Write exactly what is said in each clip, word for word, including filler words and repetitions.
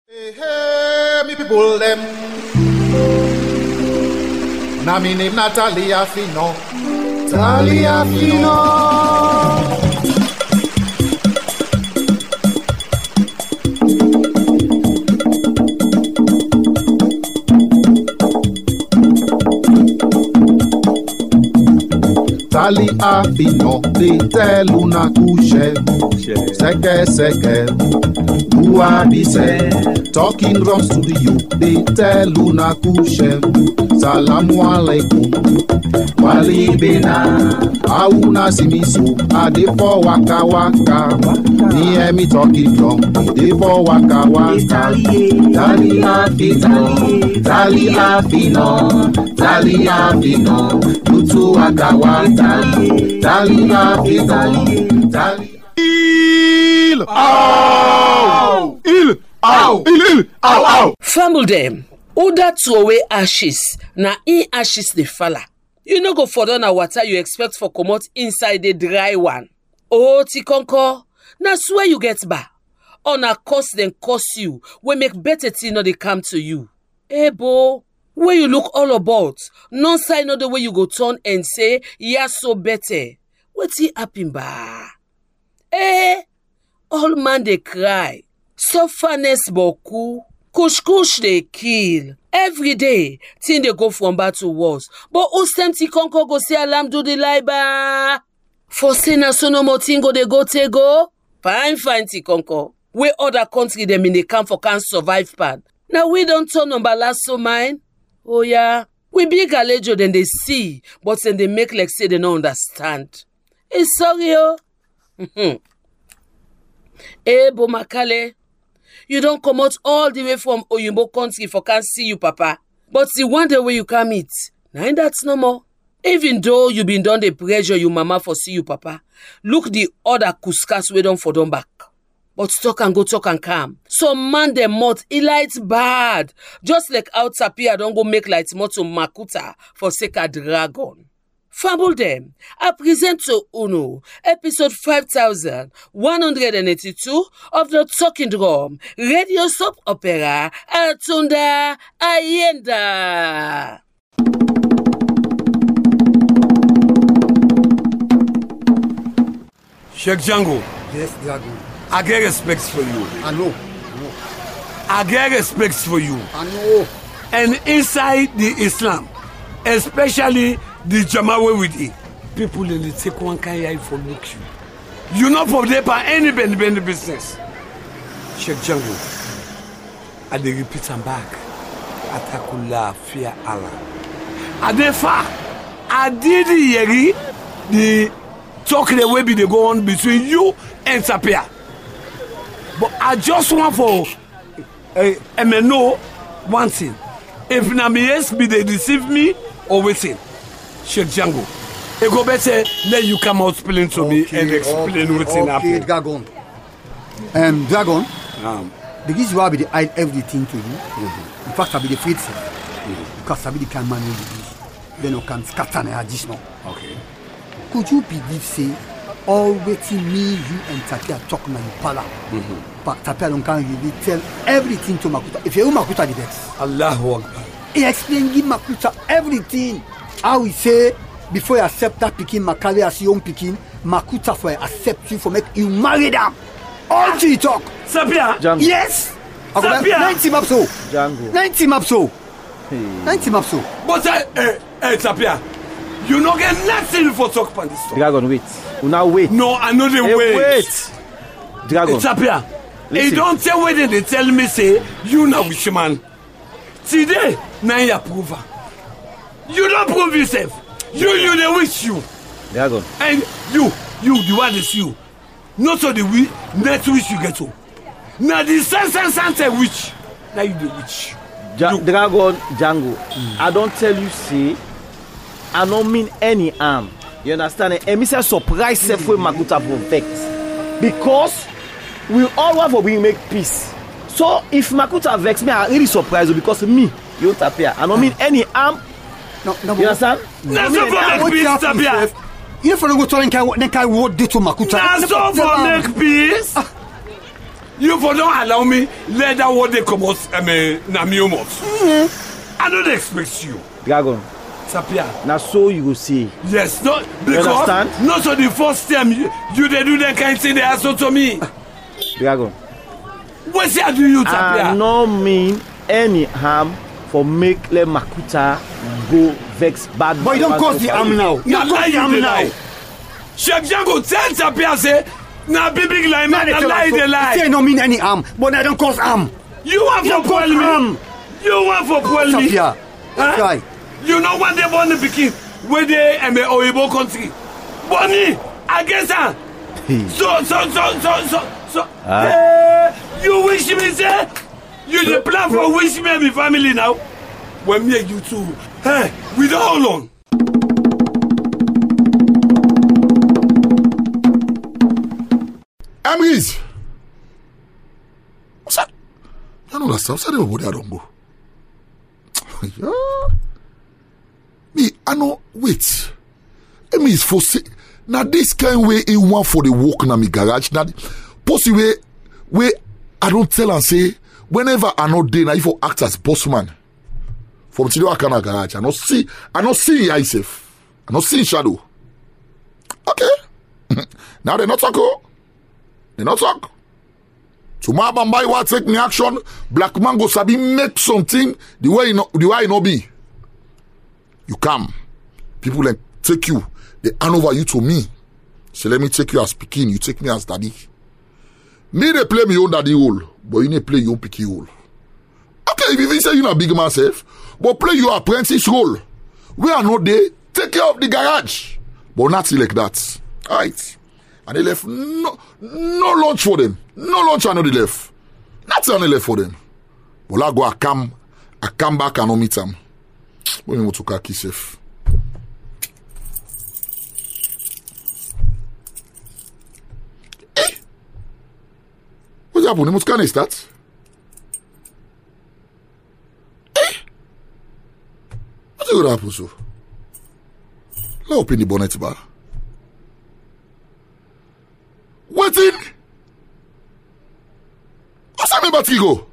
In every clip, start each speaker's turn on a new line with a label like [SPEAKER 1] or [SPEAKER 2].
[SPEAKER 1] Hey, hey, me people them. Na me name Natalia Fino. Natalia Fino. Tali Afino, they tell una couche, seke seke, bua bise, talking from studio, they tell una couche, salamu alaikum, wali bena, auna simisu, ade for waka waka, me me talking from, ade for waka waka, Tali Afino, Tali Afino, Tali Afino, tutu waka waka. Tali, Tali, Tali, Tali. Il, ow, il, ow, il, il, ow, ow.
[SPEAKER 2] Famble them. Who that throw away ashes? Na in ashes the falla. You no go for down a water you expect for come out inside the dry one. Oh, Tikonko, na swear you get ba. On a cost then cost you. We make better thing no they come to you. Hey, bo. Where you look all about, no sign of the way you go turn and say, yeah, so better. What's he happen ba? Eh, all man they cry. Sufferness boku. Kush kush they kill. Every day, thing they go from bad to worse. But who's tempty Konko go say alarm do the lie ba? For say na so no more thing go they go te go? Fine, fine, Tikonko. Where other country them in the camp for can survive pan. Now we don't turn number last so mine. Oh yeah, we big alejo than they see, but then they make like say they don't understand. It's sorry, oh. Eh, Bomakale, you don't come out all the way from Oyinbo country for can't see you, Papa. But the one day where you come eat, now that's no more. Even though you been done the pressure you mama for see you, Papa, look the other kuskas we don't for them back. But talk and go, talk and come. Some man them mouth, it lights bad. Just like out Tapia don't go make lights more to Makuta for sake of dragon. Fable them. I present to Uno, episode five thousand one hundred eighty-two of the Talking Drum, radio soap opera, Atunda Ayenda.
[SPEAKER 3] Sheikh Django.
[SPEAKER 4] Yes, Dragon.
[SPEAKER 3] I get respect for you.
[SPEAKER 4] I know. I know.
[SPEAKER 3] I get respect for you.
[SPEAKER 4] I know.
[SPEAKER 3] And inside the Islam, especially the Jamawe with it, people in the take one kind for look you. You not for there by any bend bend business. Sheikh Django. I dey repeat and back. Atakula fear Allah. Adefa. Adidi yeri the talk the way be they go on between you and Tapia. But I just want for uh, M N O one thing. If na me yes be they deceive me or waiting. Sheikh Django. It go better let you come out explain to okay, me and explain okay, what's in
[SPEAKER 4] okay, Dragon. Um, Dragon.
[SPEAKER 3] Um,
[SPEAKER 4] the reason why I be the hide everything to you. Mm-hmm. In fact, I be the afraid mm-hmm. because I be the kind man who then you can scatter and additional.
[SPEAKER 3] Okay.
[SPEAKER 4] Could you believe say all waiting me, you and Tapia talk na you pala? Mm-hmm. But Tapia don't can really tell everything to Makuta. If you Makuta the best.
[SPEAKER 3] Allahu Akbar.
[SPEAKER 4] He explain give Makuta everything. How we say before you accept that picking Makale as your own picking, Makuta for accept you for make you marry them. All to you talk.
[SPEAKER 3] Tapia.
[SPEAKER 5] Django.
[SPEAKER 4] Yes.
[SPEAKER 3] Tapia.
[SPEAKER 4] ninety maps so.
[SPEAKER 5] Django.
[SPEAKER 4] ninety maps so. Hey. ninety maps so.
[SPEAKER 3] But uh, uh, uh, Tapia. You no get nothing for talk about this stuff.
[SPEAKER 5] Dragon, wait. You now wait.
[SPEAKER 3] No, I know they
[SPEAKER 5] hey,
[SPEAKER 3] wait.
[SPEAKER 5] Wait. Dragon.
[SPEAKER 3] Tapia. Hey, don't tell whether they tell me say you now which man. Today, now you prove. You don't prove yourself. You, you, they wish you.
[SPEAKER 5] Dragon.
[SPEAKER 3] And you, you, the one is you. Not so the we, next wish you get to. Now the sense and sense witch. Now you the witch.
[SPEAKER 5] Ja- Dragon, Django. Mm. I don't tell you, see. I don't mean any harm. You understand? And me say surprise self when Makuta for vex. Because we all want for being make peace. So if Makuta vex me, I really surprised you because me, you Tapia. I don't mean any harm.
[SPEAKER 4] No, no,
[SPEAKER 5] you understand?
[SPEAKER 3] That's no for make peace, Tapia.
[SPEAKER 4] You for go to then can then can what do to Makuta.
[SPEAKER 3] That's so for make peace. You for don't allow me let that what they come out I mean na me almost. I don't expect you.
[SPEAKER 5] Dragon.
[SPEAKER 3] Sapia.
[SPEAKER 5] Now so you go see.
[SPEAKER 3] Yes, no because
[SPEAKER 5] you understand?
[SPEAKER 3] Not so the first time you, you they do that kind of thing they ask to me.
[SPEAKER 5] Dragon.
[SPEAKER 3] What say do you Sapia?
[SPEAKER 5] I no mean any harm for make Le Makuta go vex bad.
[SPEAKER 4] But you don't cause the harm now. You don't cause the harm now.
[SPEAKER 3] Chef Django tell Sapia say na big big lie man na lie they lie.
[SPEAKER 4] Say no mean any harm, but I don't cause harm.
[SPEAKER 3] You want for
[SPEAKER 4] cause harm.
[SPEAKER 3] You want for pull me?
[SPEAKER 4] Sapia.
[SPEAKER 3] Huh?
[SPEAKER 4] Try.
[SPEAKER 3] You know when they born the pikin where they am a Oyibo country. Bonnie, I guess ah. So so so so so so.
[SPEAKER 5] Ah.
[SPEAKER 3] Uh, you wish me say you the plan for wish me and my family now. When me and you two, hey, we don't hold on.
[SPEAKER 6] Amris. What's that? I know that stuff. What's that about that don't go? Yeah. Me, I know. Wait. Amris for say. Now this kind way in one for the walk na me garage. Now, possibly way, way I don't tell and say whenever I not there, now if I act as boss man from today I can garage. I not see. I not see myself. I not see shadow. Okay. Now they not talk. They not talk. Tomorrow Bambai will take me action. Black man go sabi make something the way it no, the way it no be. You come. People like take you. They hand over you to me. So let me take you as Pekin. You take me as daddy. Me they play me own daddy role, but you need play your Pekin role. Okay, if you say you're not big man self, but play your apprentice role. We are not there. Take care of the garage, but not like that. All right. And they left no no lunch for them. No lunch and no they left. Nothing on the left for them. But I go I come I come back and I meet them. When we to kaki safe. Eh? What's happening? What kind of that? Eh? What's going to happen so? Let's open the bonnet bar. Waiting. What's that battery go?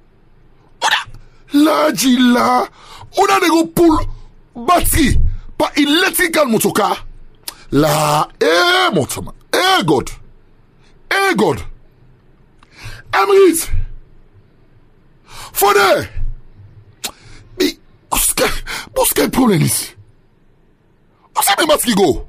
[SPEAKER 6] La jila. Una de go pull battery pa electrical motoka. La eh motorman. Eh God. Eh God. Amrit. For there. Me. What's the problem is? What's that battery go?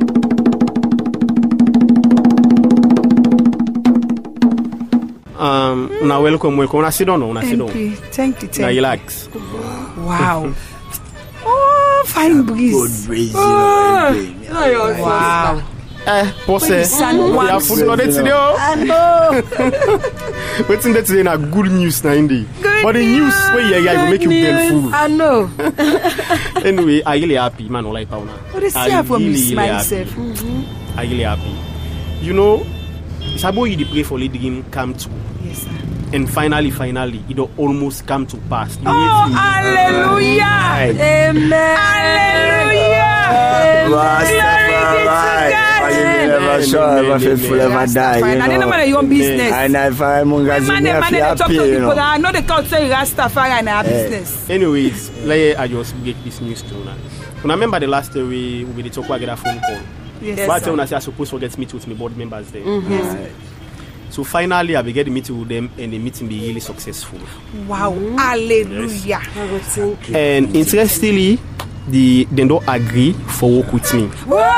[SPEAKER 7] Um, now welcome, welcome. Una sit down, una sit down.
[SPEAKER 8] Thank you, thank you, thank
[SPEAKER 7] now
[SPEAKER 8] you.
[SPEAKER 7] relax.
[SPEAKER 8] Wow. Oh, fine breeze.
[SPEAKER 4] Good breeze.
[SPEAKER 8] Oh.
[SPEAKER 4] You know, yeah.
[SPEAKER 8] Wow.
[SPEAKER 7] Eh, boss, eh,
[SPEAKER 8] Sun
[SPEAKER 7] we
[SPEAKER 8] warms
[SPEAKER 7] have food on it today.
[SPEAKER 8] I know.
[SPEAKER 7] Waiting there today na good news na Indy. But the news where you yeah, will make you feel full.
[SPEAKER 8] I know.
[SPEAKER 7] Anyway, I really happy, man. Like Pauna.
[SPEAKER 8] But they see for me myself.
[SPEAKER 7] I really happy. You know, it's about you to pray for the dream come true.
[SPEAKER 8] Yes, sir.
[SPEAKER 7] And finally, finally, it will almost come to pass. You
[SPEAKER 8] Oh,
[SPEAKER 7] wait.
[SPEAKER 8] hallelujah.
[SPEAKER 7] Right.
[SPEAKER 8] Amen. Hallelujah. Glory be to God.
[SPEAKER 9] Never saw ever faithful ever die. You
[SPEAKER 8] I didn't know your own business.
[SPEAKER 9] And if I'm
[SPEAKER 8] Man, man, they talk to
[SPEAKER 9] happy, you
[SPEAKER 8] people.
[SPEAKER 9] know.
[SPEAKER 8] I know they can't say Rastafari in our business.
[SPEAKER 7] Anyways, let I just break this news to you now. When I remember the last day we we did talk about a phone call.
[SPEAKER 8] Yes,
[SPEAKER 7] But
[SPEAKER 8] sir.
[SPEAKER 7] when I say I supposed to get meet with my board members there.
[SPEAKER 8] Yes.
[SPEAKER 7] So finally, I began the meeting with them, and the meeting be really successful.
[SPEAKER 8] Wow. Hallelujah.
[SPEAKER 7] And interestingly, the they don't agree for work with me.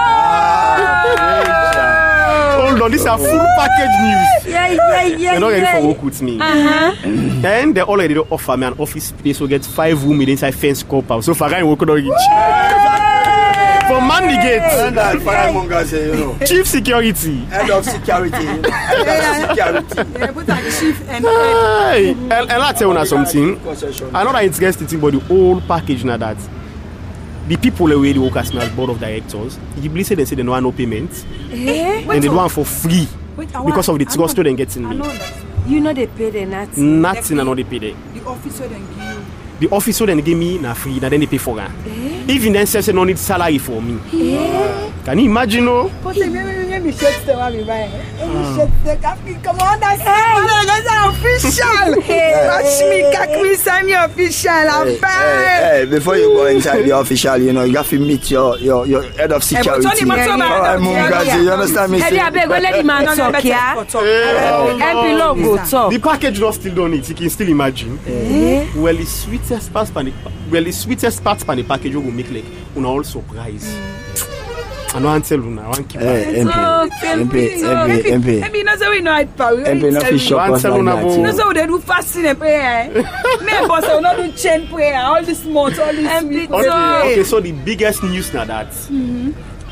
[SPEAKER 7] Hold on, this is a full package news.
[SPEAKER 8] Yeah, yeah, yeah.
[SPEAKER 7] They're not ready
[SPEAKER 8] yeah.
[SPEAKER 7] for work with me.
[SPEAKER 8] Uh-huh.
[SPEAKER 7] Then they already don't offer me an office space to get five room inside fence compound. So far I work on it. For man the gate.
[SPEAKER 9] And that firemonger say, you know,
[SPEAKER 7] Chief security.
[SPEAKER 9] head of security. Head of security.
[SPEAKER 8] Yeah, put a chief and
[SPEAKER 7] Hey, and, and I tell you something. I know that it's interesting, but the whole package now that the people away the work as me as board of directors, you believe say they say they don't have no payment,
[SPEAKER 8] Eh?
[SPEAKER 7] and they do one for free
[SPEAKER 8] Wait, I
[SPEAKER 7] because of the
[SPEAKER 8] want- I
[SPEAKER 7] trust
[SPEAKER 8] know-
[SPEAKER 7] they getting
[SPEAKER 8] I
[SPEAKER 7] me.
[SPEAKER 8] know that.
[SPEAKER 10] You know they pay the nothing.
[SPEAKER 7] Nothing and not they pay there.
[SPEAKER 8] The officer then give you.
[SPEAKER 7] The officer then give me na free, na then they pay for her. Even then say say no need salary for me. Can you imagine? No?
[SPEAKER 8] But they, they, they, let me shake the one with my Let me shake the coffee. Come on, that's official. Watch me, catch me, Sammy official. I'm
[SPEAKER 9] Hey,
[SPEAKER 8] back.
[SPEAKER 9] hey, before you go inside the official, you know, you have to meet your your, your head of security.
[SPEAKER 8] Tony, what's up, man?
[SPEAKER 9] Oh, Mungazi, you understand me?
[SPEAKER 10] Eddie, I beg, well, let the man talk, yeah? M P Love go talk.
[SPEAKER 7] The package not still done it. You can still imagine.
[SPEAKER 10] Eh?
[SPEAKER 7] Well, the sweetest part pan the well, the sweetest part pan the package will make like una all surprise. I know tell you now. I want keep.
[SPEAKER 9] Hey, M P, M P, M P, M P.
[SPEAKER 8] M P, no say we know it, Paul.
[SPEAKER 9] M P, no fish shop us like that.
[SPEAKER 8] No say we dey do fasting and prayer. Me boss, we no do chain prayer. All this month, all this week.
[SPEAKER 7] Okay, okay, so the biggest news now that.
[SPEAKER 8] Mm-hmm.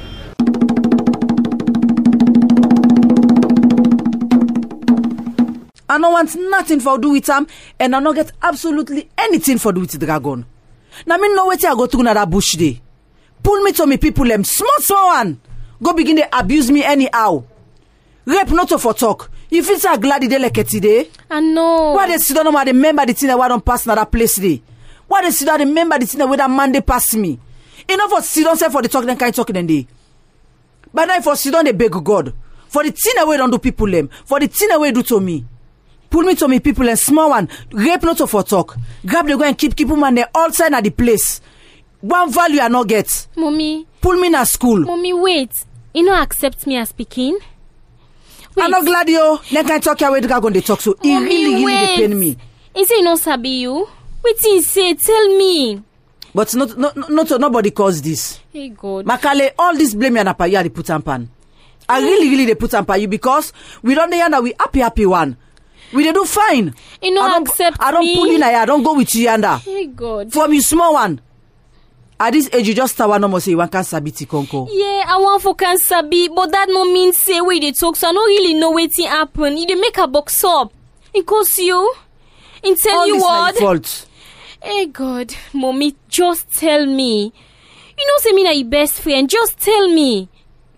[SPEAKER 11] I don't want nothing for do with him, and I don't get absolutely anything for do with Dragon. Now me know what I go through na that bush day. Pull me to me people them small small one. Go begin to abuse me anyhow. Rape not for talk. You feel so glad they like it today?
[SPEAKER 12] I know.
[SPEAKER 11] Why they sit down and remember the thing that why don't pass na that place day? Why they sit down and remember the thing that where that man they pass me? Enough for sit down say for the talk then kind talking then day. But now for sit down they beg God. For the thing that we don't do people them. For the thing that we do to me. Pull me to me people and small one. Rape not for talk. Grab the go and keep keep man there all side at the place. One value I not get.
[SPEAKER 12] Mommy.
[SPEAKER 11] Pull me na school.
[SPEAKER 12] Mommy, wait. You no accept me as speaking?
[SPEAKER 11] I'm not glad you. Let can talk your way Dragon they talk so. It really really dey pain me.
[SPEAKER 12] Is it not sabi you? Wait till say tell me.
[SPEAKER 11] But not not not nobody caused this.
[SPEAKER 12] Hey God.
[SPEAKER 11] Makale, all this blame and apa you they put on pan. I really really they put on pan you because we don't know that we happy happy one. We they do fine.
[SPEAKER 12] You know
[SPEAKER 11] I don't
[SPEAKER 12] accept
[SPEAKER 11] I don't
[SPEAKER 12] me.
[SPEAKER 11] pull in here. I don't go with you yanda.
[SPEAKER 12] Hey God.
[SPEAKER 11] From you small one. At this age, you just start one no more say you want cancer biti konko.
[SPEAKER 12] Yeah, I want for cancer be, but that no mean say where they talk, so I don't really know what happen. You dey make a box up. It cause you. And tell
[SPEAKER 11] All
[SPEAKER 12] you
[SPEAKER 11] this
[SPEAKER 12] what.
[SPEAKER 11] my fault.
[SPEAKER 12] Hey God, Mommy, just tell me. You know say me na your best friend, just tell me.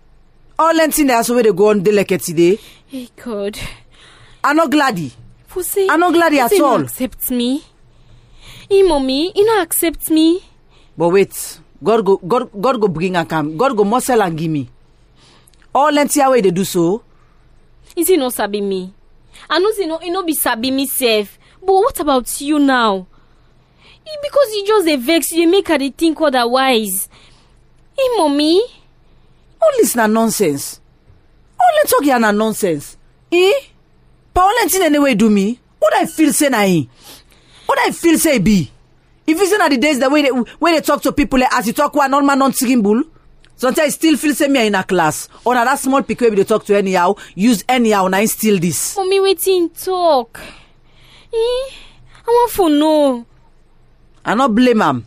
[SPEAKER 11] All anything that's where they go on delicate today.
[SPEAKER 12] Hey God.
[SPEAKER 11] I'm not glady.
[SPEAKER 12] For say,
[SPEAKER 11] I'm not glady at
[SPEAKER 12] you
[SPEAKER 11] all.
[SPEAKER 12] no accept me. Hey, Mommy, you no accept me.
[SPEAKER 11] But wait, God go God God go bring and come. God go muscle and give me. All entire way they do so.
[SPEAKER 12] Is he no sabi me? I know say no, he no be sabi me safe. But what about you now? Eh, because you just a vex, you make her dey think otherwise. Hey, Mommy.
[SPEAKER 11] All this na nonsense. All talk here na nonsense. Eh? But all anything anyway do me. What I feel say na eh? What I feel say be? If you see na the days the way they when they talk to people like, as you talk one normal non-singing bull, sometimes still feel say me in a class. Or na that small pick where they talk to anyhow, use anyhow, na still this.
[SPEAKER 12] Mommy, waiting talk. Eh? I want to know.
[SPEAKER 11] I not blame am.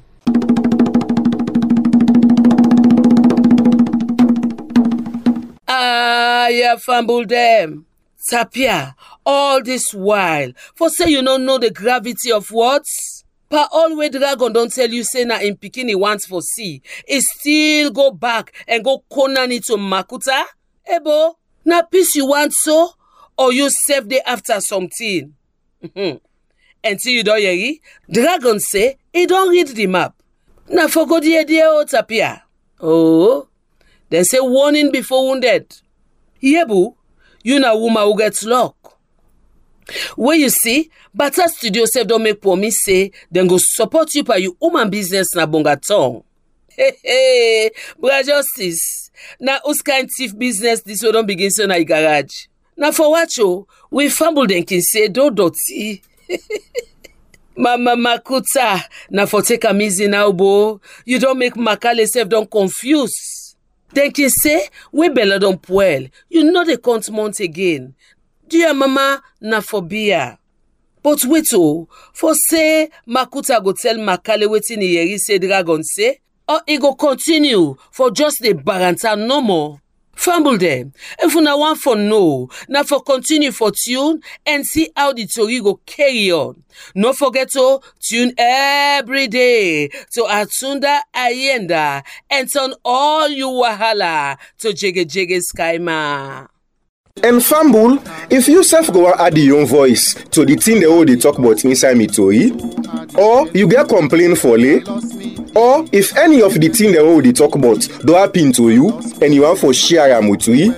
[SPEAKER 2] Ah, you fumble them. Tapia, all this while, for say you don't know the gravity of words? Pa always Dragon don't tell you say na in pikin he wants for see. He still go back and go corner it to Makuta? Ebo, na peace you want so? Or you save day after something? Until you don't hear it, Dragon say he don't read the map. Na for go the idea o Tapia. Oh, they say warning before wounded. Yebu, you na woman who gets luck. Where you see, Bata Studio self don't make promise say then go support you by your woman business na bongatong. Hey hey, bra justice. Na us kind thief business this way don't begin so na garage. Na for what you, we fumble then can say do doti. Mama Makuta, na for take a easy now, bo. You don't make Makale self don't confuse. Then can say we bella don't puel. You know they can't mount again. Dear mama, na for beer. But wait oh, for say Makuta go tell Makale wetin he hear say Dragon say, or he go continue for just the baranta no more. Fumble them. If una want for no, na for continue for tune and see how the story go carry on. No forget to tune every day to Atunda Ayenda and turn all you wahala to Jiggy Jiggy Skyma.
[SPEAKER 13] And Fumble, if you self go add your own voice to the thing they all they talk about inside me tori, or you get complaint for lay, or if any of the thing they all they talk about do happen to you and you want for share am with we,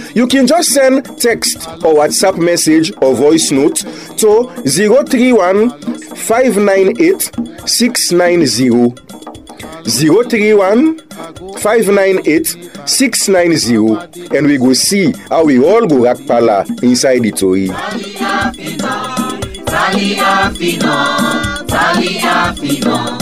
[SPEAKER 13] you can just send text or WhatsApp message or voice note to zero three one five nine eight six nine zero zero three one five nine eight six nine zero, and we go see how we all go rock pala inside the Tori.
[SPEAKER 14] Tali Afino, Tali Afino, Tali Afino.